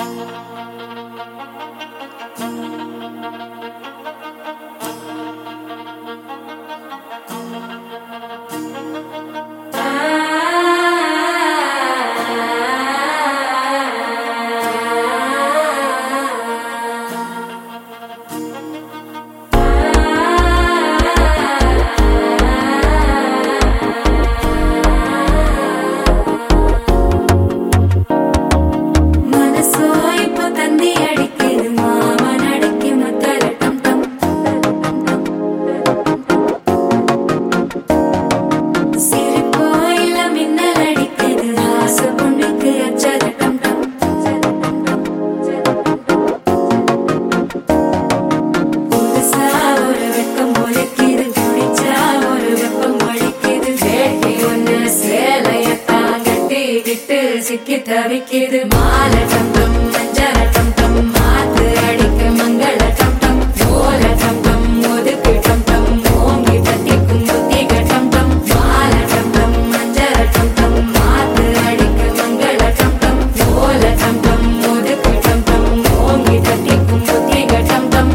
சிக்கி தவிக்கிது மால டம் டம் மஞ்சள டம் டம் மாத்து அடிக்க மங்கள டம் டம் ஓல டம் டம் ஒதுக்கு டம் டம் ஓங்கி தட்டிக்கும் புத்திக டம் டம் மால டம் டம் மஞ்சள டம் டம் மாத்து அடிக்க மங்கள டம் டம் ஓல டம் டம் ஒதுக்கு டம் டம் ஓங்கி தட்டிக்கும் புத்திக டம் டம்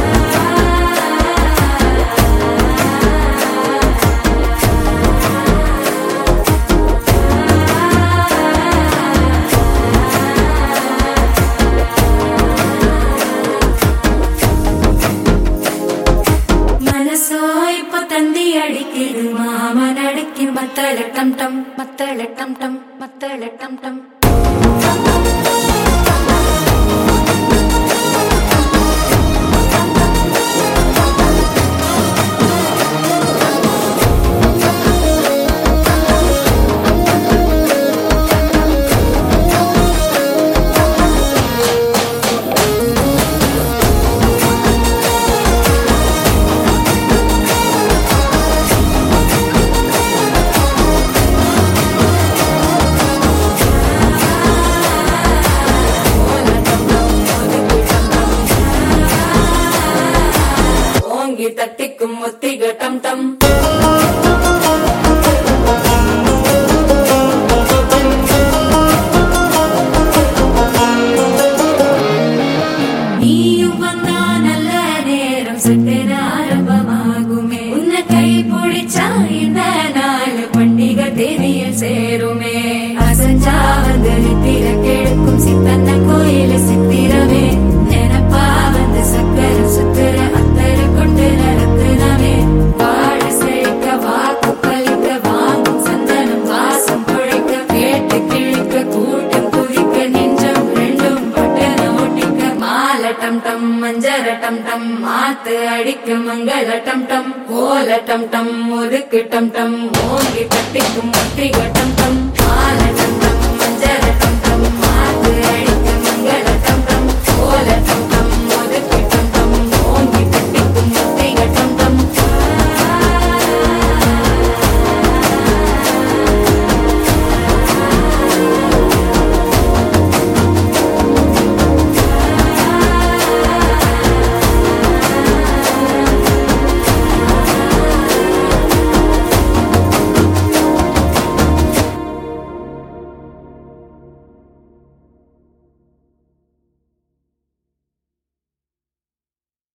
அடிக்குது மாமன் அடிக்கி மத்தள டம் டம் மத்தள டம் டம் மத்தள டம் டம் தட்டிக்கும் முத்திக டம் டம் நீயும் வந்தா நல்ல நேரம் சட்டென ஆரம்பமாகுமே உன்னை கை பிடிச்சா இந்த நாள் பண்டிகை தேதியில் சேருமே அசஞ்சா வந்து நித்திர கெடுக்கும் சித்தன்ன கோயில சித்திரமே நினப்பா வந்து சக்கர சுத்திர அத்தர கொண்டு நடத்துனவே வாழ செழிக்க வாக்கு பலிக்க வாங்கும் சந்தனம் வாசம் பொழைக்க கேட்டு கிழிக்க கூட்டம் குதிக்க நெஞ்சம் ரெண்டும் பட்டன ஒட்டிக்க மால டம் டம் மஞ்சர டம் டம் மாத்து அடிக்க மங்கள டம் டம் ஓல டம் டம் ஒதுக்கு டம் டம் ஓங்கி தட்டிக்கும் முத்திக டம்